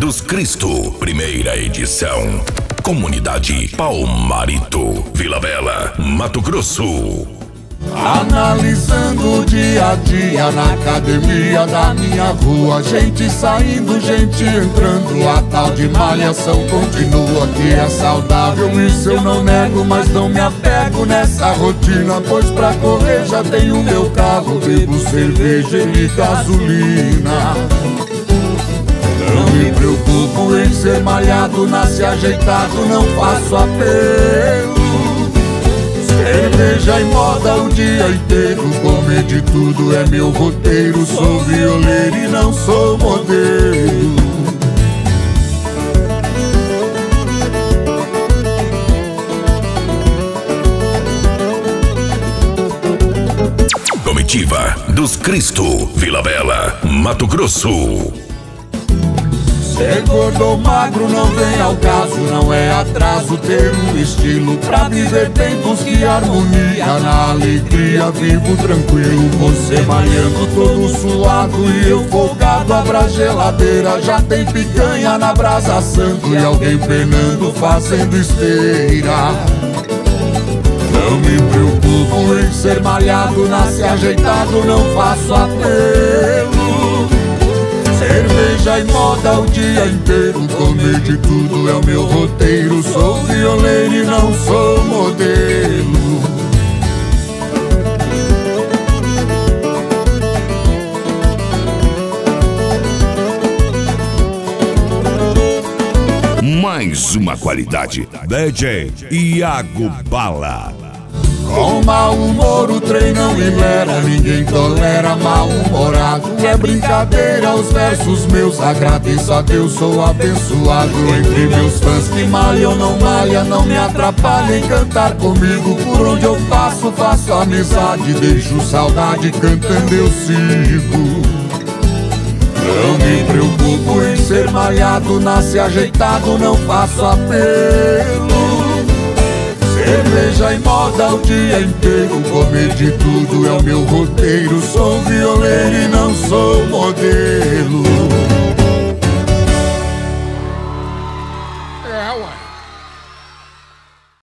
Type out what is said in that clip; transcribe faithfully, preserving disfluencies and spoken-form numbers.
dos Cristo, primeira edição. Comunidade Palmarito, Vila Bela, Mato Grosso. Analisando o dia a dia na academia da minha rua, gente saindo, gente entrando, a tal de malhação continua, que é saudável, isso eu não nego, mas não me apego nessa rotina, pois pra correr já tenho meu carro, bebo cerveja e gasolina. Não me preocupo em ser malhado, nascer ajeitado, não faço apelo. Cerveja e moda o dia inteiro, comer de tudo é meu roteiro. Sou violeiro e não sou modelo. Comitiva dos Cristo, Vila Bela, Mato Grosso. Ser gordo ou magro não vem ao caso, não é atraso ter um estilo. Pra viver bem busque harmonia, na alegria vivo tranquilo. Você malhando todo suado e eu folgado, abra a geladeira, já tem picanha na brasa assando e alguém penando fazendo esteira. Não me preocupo em ser malhado, nascer ajeitado, não faço apelo. Cerveja e moda o dia inteiro, comer de tudo é o meu roteiro. Sou violeiro e não sou modelo. Mais uma qualidade, D J Iago Bala. Com mau humor o trem não libera, ninguém tolera mal-humorado. É brincadeira os versos meus, agradeço a Deus, sou abençoado. Entre meus fãs que malham, não malha, não me atrapalhem cantar comigo. Por onde eu passo, faço amizade, deixo saudade, cantando eu sigo. Não me preocupo em ser malhado, nascer ajeitado, não faço apelo. Cerveja e moda o dia inteiro, comer de tudo é o meu roteiro. Sou violeiro e não sou modelo.